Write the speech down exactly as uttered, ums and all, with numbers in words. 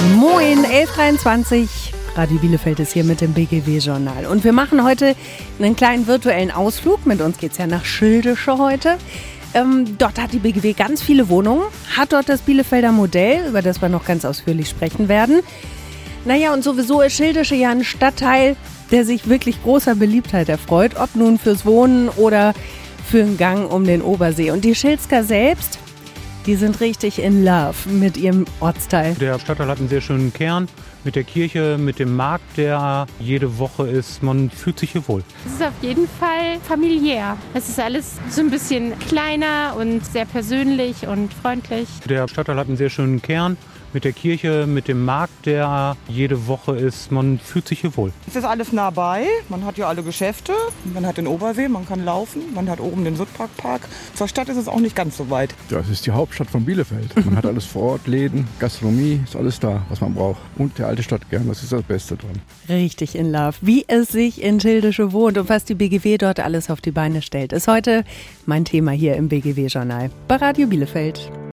Moin, elf Uhr dreiundzwanzig. Radio Bielefeld ist hier mit dem B G W-Journal. Und wir machen heute einen kleinen virtuellen Ausflug. Mit uns geht's ja nach Schildische heute. Ähm, dort hat die B G W ganz viele Wohnungen, hat dort das Bielefelder Modell, über das wir noch ganz ausführlich sprechen werden. Naja, und sowieso ist Schildische ja ein Stadtteil, der sich wirklich großer Beliebtheit erfreut, ob nun fürs Wohnen oder für einen Gang um den Obersee. Und die Schildsker selbst, die sind richtig in love mit ihrem Ortsteil. Der Stadtteil hat einen sehr schönen Kern mit der Kirche, mit dem Markt, der jede Woche ist. Man fühlt sich hier wohl. Es ist auf jeden Fall familiär. Es ist alles so ein bisschen kleiner und sehr persönlich und freundlich. Der Stadtteil hat einen sehr schönen Kern mit der Kirche, mit dem Markt, der jede Woche ist. Man fühlt sich hier wohl. Es ist alles nah bei. Man hat ja alle Geschäfte. Man hat den Obersee, man kann laufen. Man hat oben den Südparkpark. Zur Stadt ist es auch nicht ganz so weit. Das ist die Hauptstadt von Bielefeld. Man hat alles vor Ort, Läden, Gastronomie, ist alles da, was man braucht. Und der alte Stadtkern, das ist das Beste dran. Richtig in love. Wie es sich in Schildische wohnt und was die B G W dort alles auf die Beine stellt, ist heute mein Thema hier im B G W-Journal bei Radio Bielefeld.